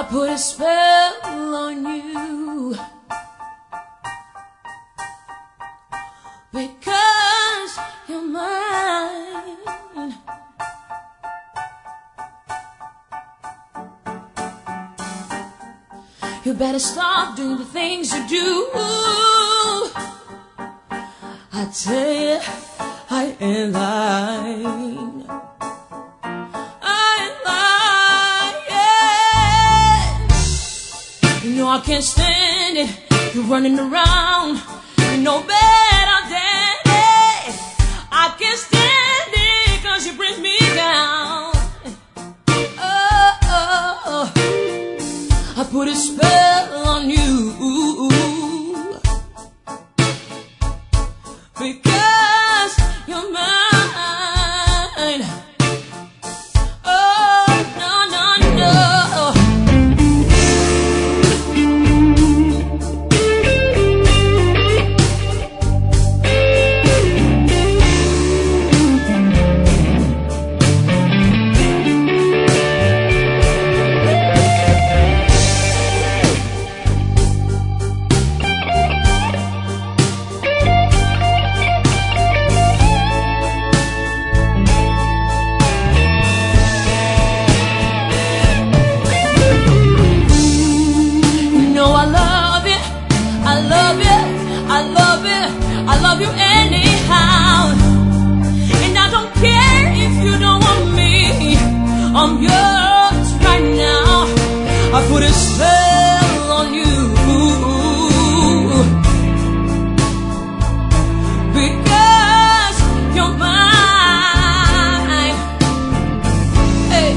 I put a spell on you because you're mine. You better stop doing the things you do. I tell you, I ain't lying. You know I can't stand it. You're running around. You know better than it. I can't stand it 'cause you bring me down. Oh, I put a spell on you because you're mine. Oh, no, no, no. I love you anyhow, and I don't care if you don't want me. I'm yours right now. I put a spell on you because you're mine. Hey.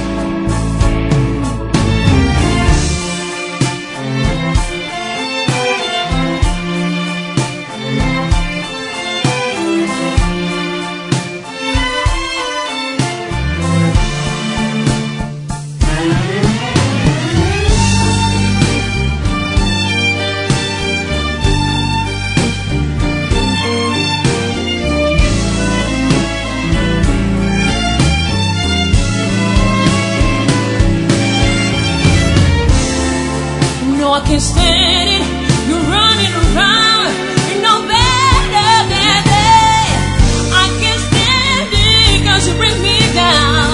I can't stand it. You're running around. You know better than that. I can't stand it 'cause you bring me down.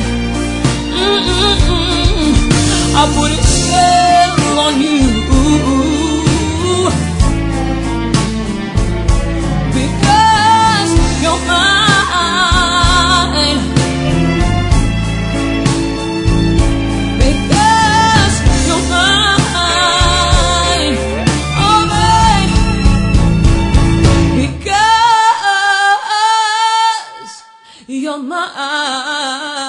I put a spell on you because you're mine. Because you're mine. You're mine.